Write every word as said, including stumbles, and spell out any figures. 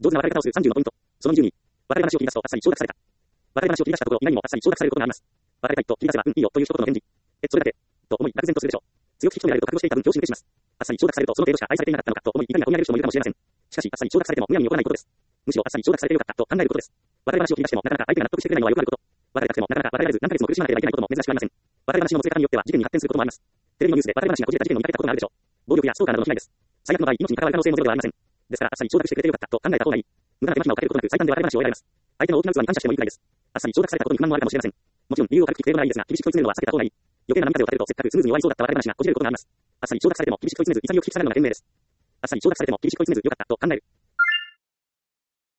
上手な別れ方をするさんじゅうのポイント。そのにじゅうに、別れ話を切り出すとあっさり承諾された。別れ話を切り出したところ、意外にもあっさり承諾されることがあります。別れたいと切り出せば、うん、いいよ、という一言の返事。え、それだけ、と思い、愕然とするでしょう。強気引き止められると覚悟していた分、恐縮します。あっさり承諾されると、その程度しか愛されていなかったのか、と思い、怒りが込み上げる人もいるかもしれません。しかし、あっさり承諾されても、むやみに起こらないことです。むしろ、あっさり承諾されてよかった、と考えることです。別れ話を切り出しても、なかなか相手が納得してくれないのはよくあること。別れたくても、なかなか別れられず、何ヶ月も苦しまなければいけないことも珍しくありません。別れ話の乗せ方によっては、事件に発展することもあります。テレビのニュースで別れ話がこじれた事件の見かけたことがあるでしょう。暴力やストーカーなどの被害です。最悪の場合、命に関わる可能性もゼロではありません。ですから、あっさり承諾してくれてよかった、と考えた方がいい。無駄な手間暇をかけることなく、最短で別れ話を終えられます。相手の大きな器に感謝してもいいくらいです。あっさり承諾されたことに不満もあるかもしれません。もちろん、理由を軽く聞く程度ならいいですが、厳しく問い詰めるのは避けた方がいい。余計な波風を立てると、せっかくスムーズに終わりそうだった別れ話がこじれることがあります。あっさり承諾されても、厳しく問い詰めず、潔く聞きされるのが賢明です。あっさり承諾されても、厳しく問い詰めず、よかった、と考える。